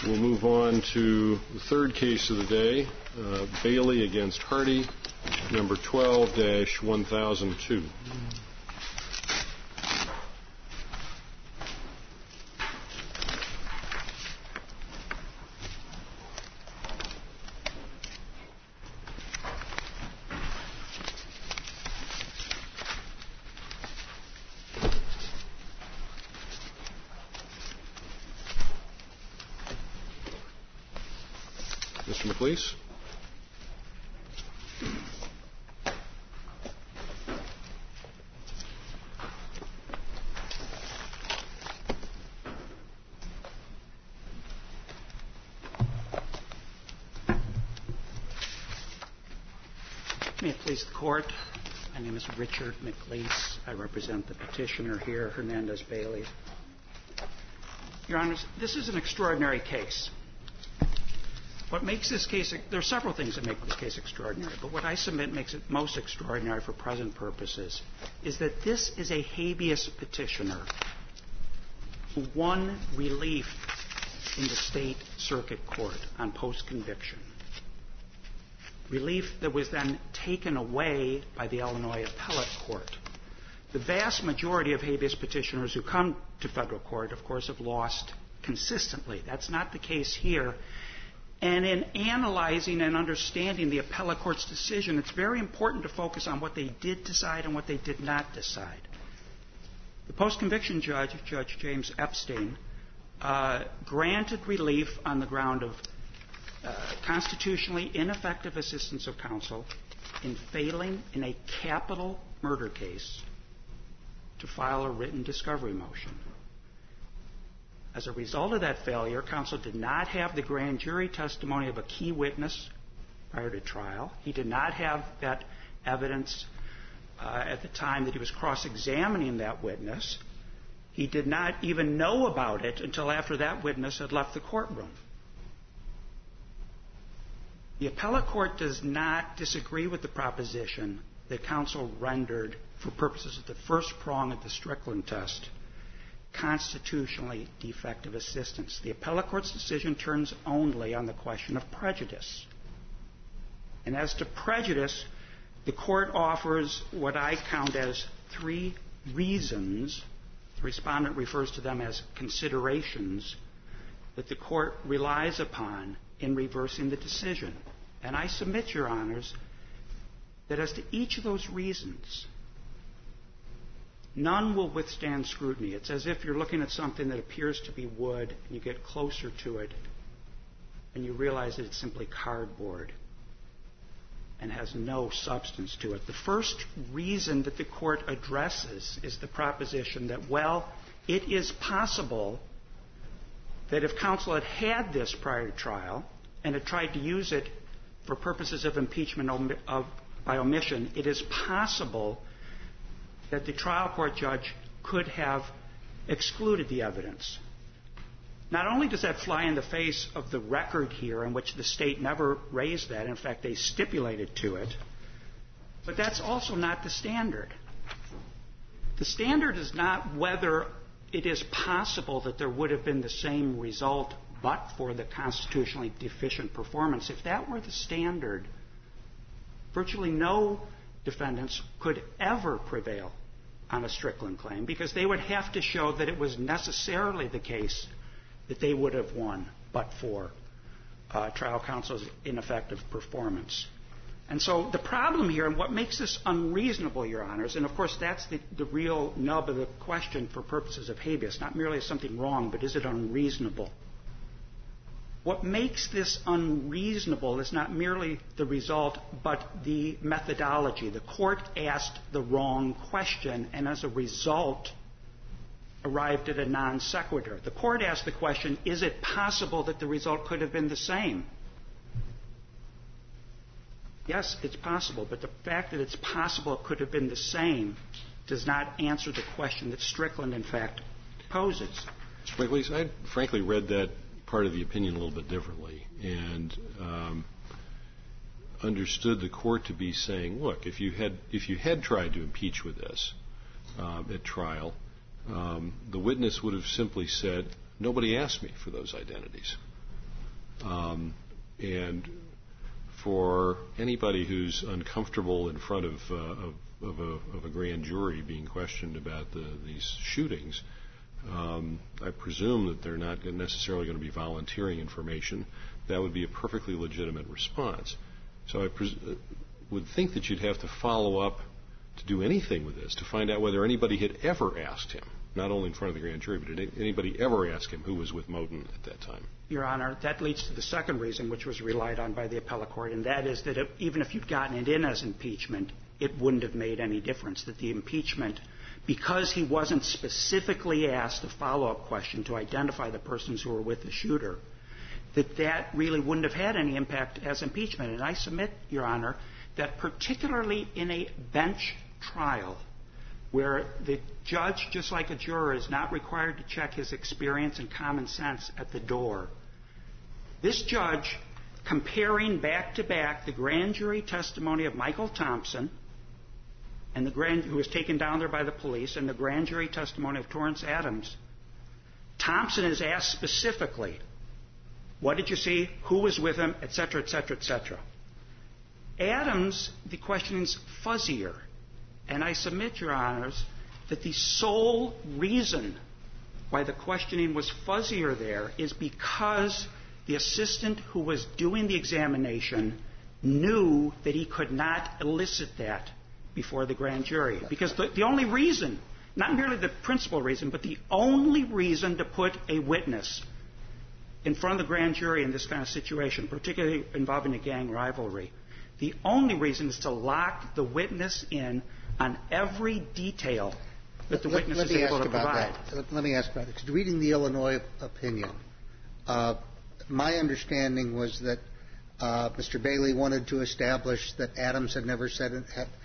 We'll move on to the third case of the day, Bailey against Hardy, number 12-1002. Mr. McLeese. May it please the Court, my name is Richard McLeese. I represent the petitioner here, Hernandez Bailey. Your Honors, this is an extraordinary case. What makes this case, there are several things that make this case extraordinary, but what I submit makes it most extraordinary for present purposes is that this is a habeas petitioner who won relief in the state circuit court on post-conviction. Relief that was then taken away by the Illinois Appellate Court. The vast majority of habeas petitioners who come to federal court, of course, have lost consistently. That's not the case here. And in analyzing and understanding the appellate court's decision, it's very important to focus on what they did decide and what they did not decide. The post-conviction judge, Judge James Epstein, granted relief on the ground of constitutionally ineffective assistance of counsel in failing in a capital murder case to file a written discovery motion. As a result of that failure, counsel did not have the grand jury testimony of a key witness prior to trial. He did not have that evidence at the time that he was cross-examining that witness. He did not even know about it until after that witness had left the courtroom. The appellate court does not disagree with the proposition that counsel rendered, for purposes of the first prong of the Strickland test, constitutionally defective assistance. The appellate court's decision turns only on the question of prejudice. And as to prejudice, the court offers what I count as three reasons, the respondent refers to them as considerations, that the court relies upon in reversing the decision. And I submit, Your Honors, that as to each of those reasons, none will withstand scrutiny. It's as if you're looking at something that appears to be wood, and you get closer to it, and you realize that it's simply cardboard and has no substance to it. The first reason that the court addresses is the proposition that, well, it is possible that if counsel had had this prior to trial and had tried to use it for purposes of impeachment by omission, it is possible that the trial court judge could have excluded the evidence. Not only does that fly in the face of the record here, in which the state never raised that, in fact, they stipulated to it, but that's also not the standard. The standard is not whether it is possible that there would have been the same result but for the constitutionally deficient performance. If that were the standard, virtually no defendants could ever prevail on a Strickland claim, because they would have to show that it was necessarily the case that they would have won but for trial counsel's ineffective performance. And so the problem here, and what makes this unreasonable, Your Honors, and of course that's the real nub of the question for purposes of habeas, not merely is something wrong, but is it unreasonable? What makes this unreasonable is not merely the result, but the methodology. The court asked the wrong question, and as a result, arrived at a non sequitur. The court asked the question, is it possible that the result could have been the same? Yes, it's possible, but the fact that it's possible it could have been the same does not answer the question that Strickland, in fact, poses. Mr. McLeese, I frankly read that part of the opinion a little bit differently and understood the court to be saying, look, if you had tried to impeach with this at trial, the witness would have simply said, nobody asked me for those identities. And for anybody who's uncomfortable in front of a grand jury being questioned about these shootings, I presume that they're not necessarily going to be volunteering information. That would be a perfectly legitimate response. So I would think that you'd have to follow up to do anything with this, to find out whether anybody had ever asked him, not only in front of the grand jury, but did anybody ever ask him who was with Moten at that time? Your Honor, that leads to the second reason, which was relied on by the appellate court, and that is that even if you'd gotten it in as impeachment, it wouldn't have made any difference. That the impeachment, because he wasn't specifically asked a follow-up question to identify the persons who were with the shooter, that really wouldn't have had any impact as impeachment. And I submit, Your Honor, that particularly in a bench trial, where the judge, just like a juror, is not required to check his experience and common sense at the door, this judge, comparing back-to-back the grand jury testimony of Michael Thompson, and who was taken down there by the police, and the grand jury testimony of Torrance Adams, Thompson is asked specifically, what did you see, who was with him, et cetera, et cetera, et cetera. Adams, the questioning's fuzzier. And I submit, Your Honors, that the sole reason why the questioning was fuzzier there is because the assistant who was doing the examination knew that he could not elicit that before the grand jury. Because the only reason, not merely the principal reason, but the only reason to put a witness in front of the grand jury in this kind of situation, particularly involving a gang rivalry, the only reason is to lock the witness in on every detail that the witness is able to provide. Let me ask about it. Because reading the Illinois opinion, my understanding was that Mr. Bailey wanted to establish that Adams had never said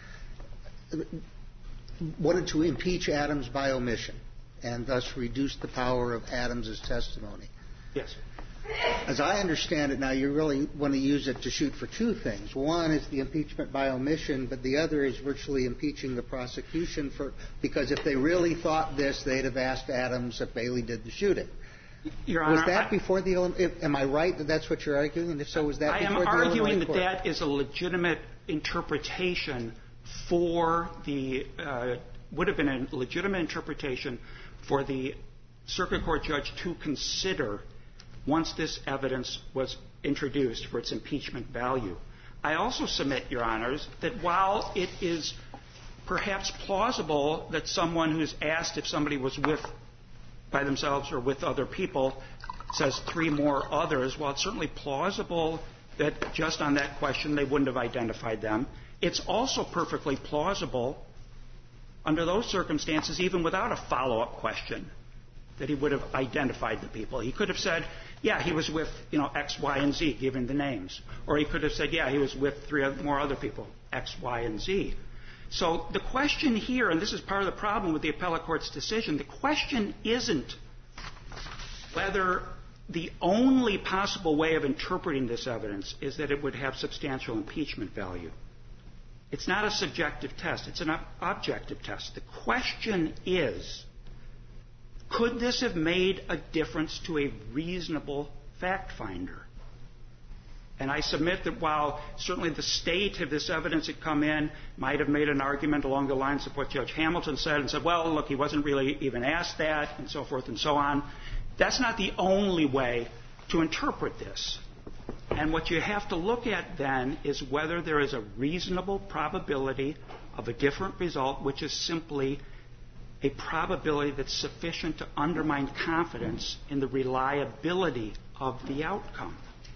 wanted to impeach Adams by omission and thus reduce the power of Adams's testimony. Yes. As I understand it now, you really want to use it to shoot for two things. One is the impeachment by omission, but the other is virtually impeaching the prosecution because if they really thought this, they'd have asked Adams if Bailey did the shooting. Your Honor, was that before the am I right that that's what you're arguing? And if so, was that before the I am arguing that that is a legitimate interpretation for the would have been a legitimate interpretation for the circuit court judge to consider once this evidence was introduced for its impeachment value. I also submit, Your Honors, that while it is perhaps plausible that someone who's asked if somebody was with by themselves or with other people says three more others, while it's certainly plausible that just on that question they wouldn't have identified them, it's also perfectly plausible under those circumstances, even without a follow-up question, that he would have identified the people. He could have said, yeah, he was with, X, Y, and Z, given the names. Or he could have said, yeah, he was with three more other people, X, Y, and Z. So the question here, and this is part of the problem with the appellate court's decision, the question isn't whether the only possible way of interpreting this evidence is that it would have substantial impeachment value. It's not a subjective test. It's an objective test. The question is, could this have made a difference to a reasonable fact finder? And I submit that while certainly the state of this evidence had come in might have made an argument along the lines of what Judge Hamilton said and said, well, look, he wasn't really even asked that, and so forth and so on. That's not the only way to interpret this. And what you have to look at then is whether there is a reasonable probability of a different result, which is simply a probability that's sufficient to undermine confidence in the reliability of the outcome.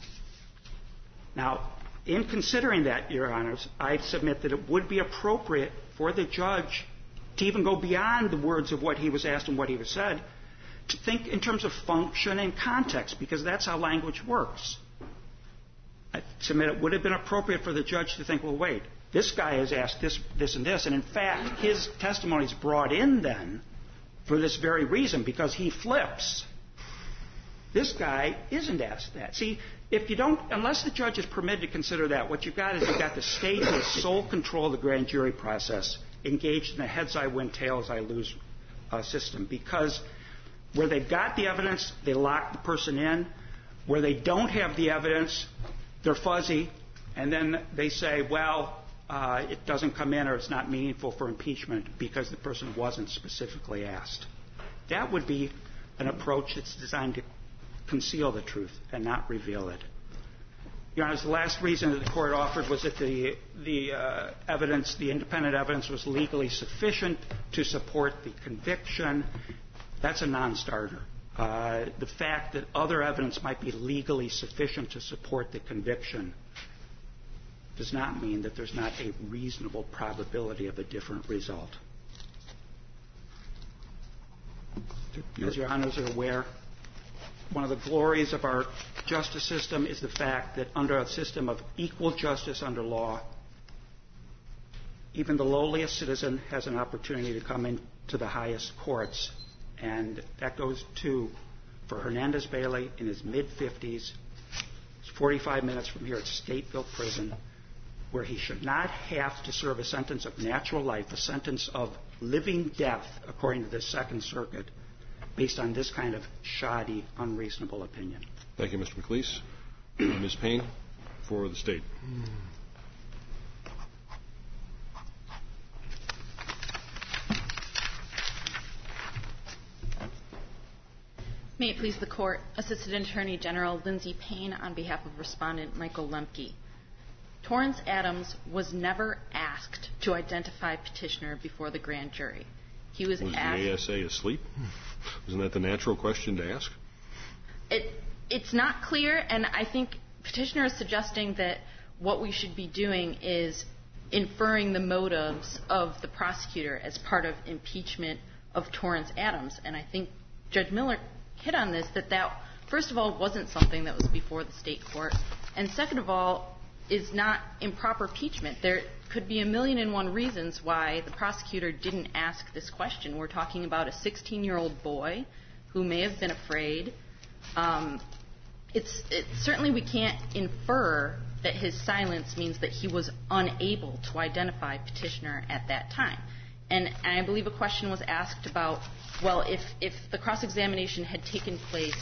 Now, in considering that, Your Honors, I submit that it would be appropriate for the judge to even go beyond the words of what he was asked and what he was said, to think in terms of function and context, because that's how language works. I submit it would have been appropriate for the judge to think, well, wait, this guy has asked this, this, and this, and in fact, his testimony is brought in then for this very reason, because he flips. This guy isn't asked that. See, if you don't, unless the judge is permitted to consider that, what you've got is you've got the state with sole control of the grand jury process engaged in a heads I win, tails I lose system, because where they've got the evidence, they lock the person in. Where they don't have the evidence, they're fuzzy, and then they say, well, it doesn't come in or it's not meaningful for impeachment because the person wasn't specifically asked. That would be an approach that's designed to conceal the truth and not reveal it. Your Honor, the last reason that the court offered was that the evidence, the independent evidence, was legally sufficient to support the conviction. That's a non-starter. The fact that other evidence might be legally sufficient to support the conviction does not mean that there's not a reasonable probability of a different result. As Your Honors are aware, one of the glories of our justice system is the fact that under a system of equal justice under law, even the lowliest citizen has an opportunity to come into the highest courts. And that goes for Hernandez Bailey in his mid-50s. It's 45 minutes from here at Stateville Prison, where he should not have to serve a sentence of natural life, a sentence of living death, according to the Second Circuit, based on this kind of shoddy, unreasonable opinion. Thank you, Mr. McLeese. Ms. Payne for the State. May it please the Court, Assistant Attorney General Lindsay Payne on behalf of Respondent Michael Lemke. Torrance Adams was never asked to identify petitioner before the grand jury. He was asked... the ASA asleep? Isn't that the natural question to ask? It's not clear, and I think petitioner is suggesting that what we should be doing is inferring the motives of the prosecutor as part of impeachment of Torrance Adams. And I think Judge Miller hit on this, that first of all, wasn't something that was before the state court, and second of all, is not improper impeachment. There could be 1,000,001 reasons why the prosecutor didn't ask this question. We're talking about a 16-year-old boy who may have been afraid. Certainly we can't infer that his silence means that he was unable to identify petitioner at that time. And I believe a question was asked about, well, if the cross-examination had taken place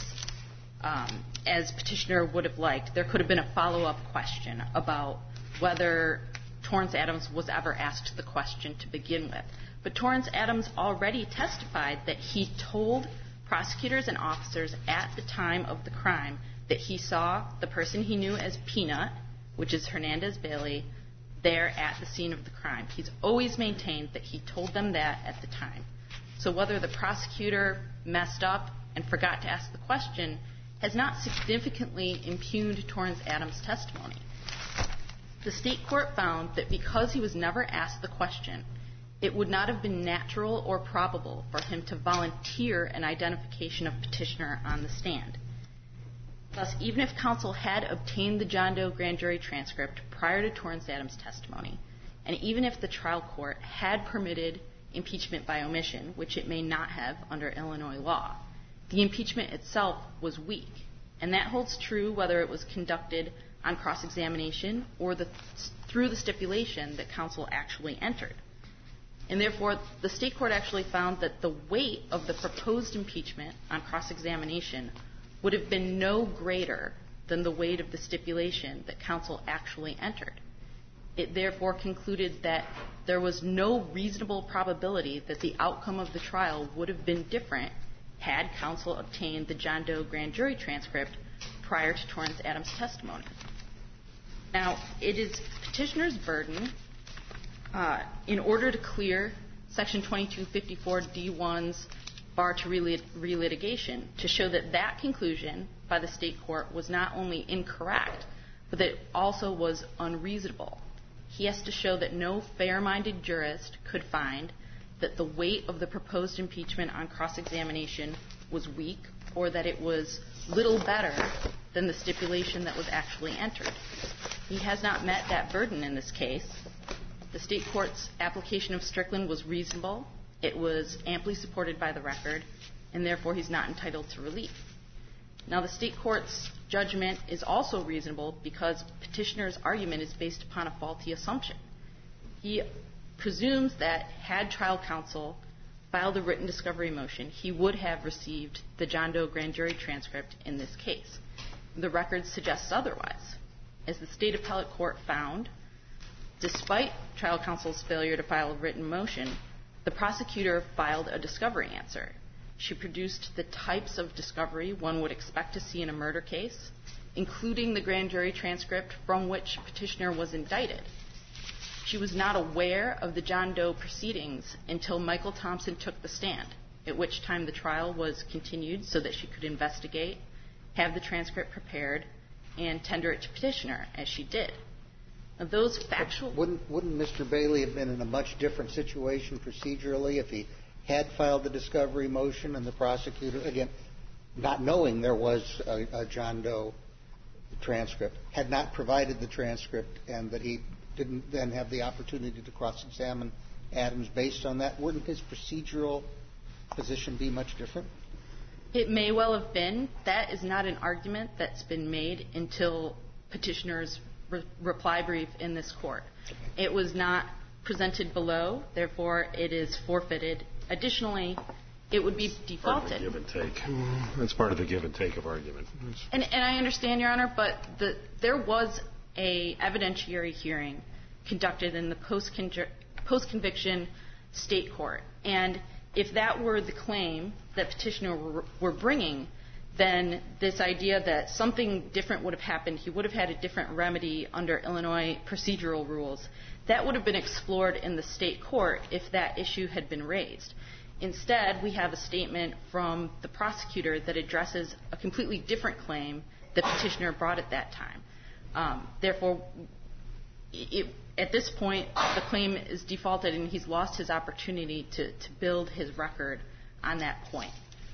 as petitioner would have liked, there could have been a follow-up question about whether Torrance Adams was ever asked the question to begin with. But Torrance Adams already testified that he told prosecutors and officers at the time of the crime that he saw the person he knew as Peanut, which is Hernandez Bailey, there at the scene of the crime. He's always maintained that he told them that at the time. So whether the prosecutor messed up and forgot to ask the question has not significantly impugned Torrance Adams' testimony. The state court found that because he was never asked the question, it would not have been natural or probable for him to volunteer an identification of petitioner on the stand. Thus, even if counsel had obtained the John Doe grand jury transcript prior to Torrance Adams' testimony, and even if the trial court had permitted impeachment by omission, which it may not have under Illinois law, the impeachment itself was weak. And that holds true whether it was conducted on cross-examination or through the stipulation that counsel actually entered. And therefore, the state court actually found that the weight of the proposed impeachment on cross-examination would have been no greater than the weight of the stipulation that counsel actually entered. It therefore concluded that there was no reasonable probability that the outcome of the trial would have been different had counsel obtained the John Doe grand jury transcript prior to Torrance Adams' testimony. Now, it is petitioner's burden, in order to clear Section 2254d1's bar to relitigation, to show that that conclusion by the state court was not only incorrect, but that it also was unreasonable. He has to show that no fair-minded jurist could find that the weight of the proposed impeachment on cross-examination was weak or that it was little better than the stipulation that was actually entered. He has not met that burden in this case. The state court's application of Strickland was reasonable. It was amply supported by the record, and therefore he's not entitled to relief. Now, the state court's judgment is also reasonable because petitioner's argument is based upon a faulty assumption. He presumes that had trial counsel filed a written discovery motion, he would have received the John Doe grand jury transcript in this case. the record suggests otherwise. As the State Appellate Court found, despite trial counsel's failure to file a written motion, the prosecutor filed a discovery answer. She produced the types of discovery one would expect to see in a murder case, including the grand jury transcript from which petitioner was indicted. She was not aware of the John Doe proceedings until Michael Thompson took the stand, at which time the trial was continued so that she could investigate, have the transcript prepared, and tender it to petitioner, as she did. Now, those factual... Wouldn't Mr. Bailey have been in a much different situation procedurally if he had filed the discovery motion and the prosecutor, again, not knowing there was a John Doe transcript, had not provided the transcript, and that he didn't then have the opportunity to cross-examine Adams based on that? Wouldn't his procedural position be much different? It may well have been. That is not an argument that's been made until petitioner's reply brief in this court. It was not presented below, therefore it is forfeited. Additionally, it would be defaulted. Part of the give and take. That's part of the give and take of argument. And I understand, Your Honor, but there was a evidentiary hearing conducted in the post-conviction state court. And if that were the claim that petitioner were bringing, then this idea that something different would have happened, he would have had a different remedy under Illinois procedural rules, that would have been explored in the state court if that issue had been raised. Instead, we have a statement from the prosecutor that addresses a completely different claim that petitioner brought at that time. Therefore, at this point, the claim is defaulted and he's lost his opportunity to build his record on that point.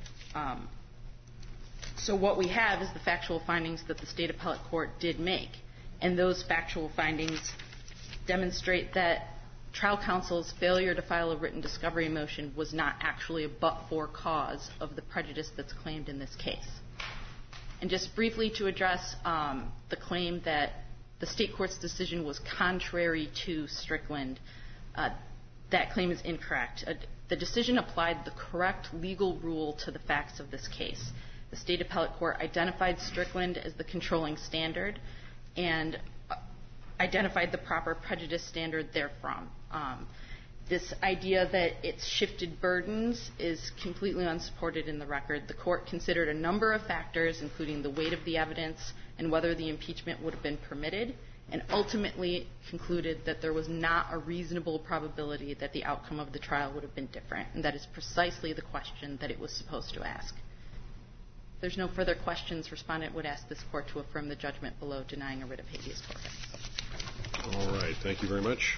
So what we have is the factual findings that the State Appellate Court did make. And those factual findings demonstrate that trial counsel's failure to file a written discovery motion was not actually a but-for cause of the prejudice that's claimed in this case. And just briefly to address the claim that the state court's decision was contrary to Strickland, that claim is incorrect. The decision applied the correct legal rule to the facts of this case. The State Appellate Court identified Strickland as the controlling standard and identified the proper prejudice standard therefrom. This idea that it's shifted burdens is completely unsupported in the record. The court considered a number of factors, including the weight of the evidence and whether the impeachment would have been permitted, and ultimately concluded that there was not a reasonable probability that the outcome of the trial would have been different. And that is precisely the question that it was supposed to ask. If there's no further questions, Respondent would ask this Court to affirm the judgment below denying a writ of habeas corpus. All right. Thank you very much.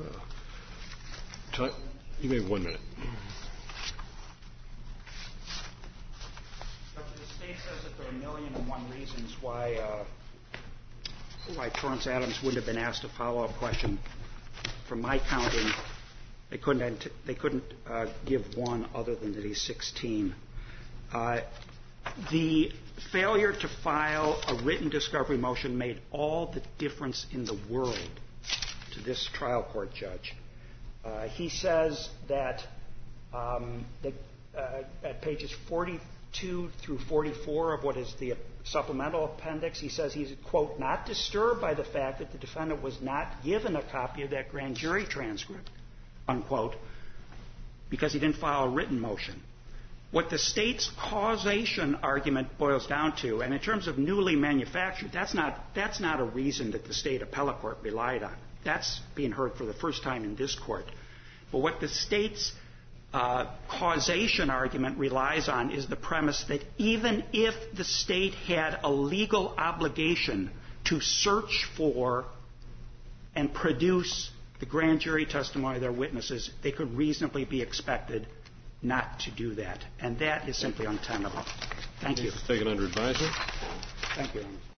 You may have 1 minute. The State says that there are 1,000,001 reasons why Torrance Adams wouldn't have been asked a follow-up question. From my counting, they couldn't give one other than that he's 16. The failure to file a written discovery motion made all the difference in the world to this trial court judge. He says that at pages 42 through 44 of what is the supplemental appendix, he says he's, quote, not disturbed by the fact that the defendant was not given a copy of that grand jury transcript, unquote, because he didn't file a written motion. What the State's causation argument boils down to, and in terms of newly manufactured, that's not a reason that the State Appellate Court relied on. That's being heard for the first time in this Court. But what the State's causation argument relies on is the premise that even if the State had a legal obligation to search for and produce the grand jury testimony of their witnesses, they could reasonably be expected not to do that. And that is simply untenable. Thank you. Taken under advisement. Thank you.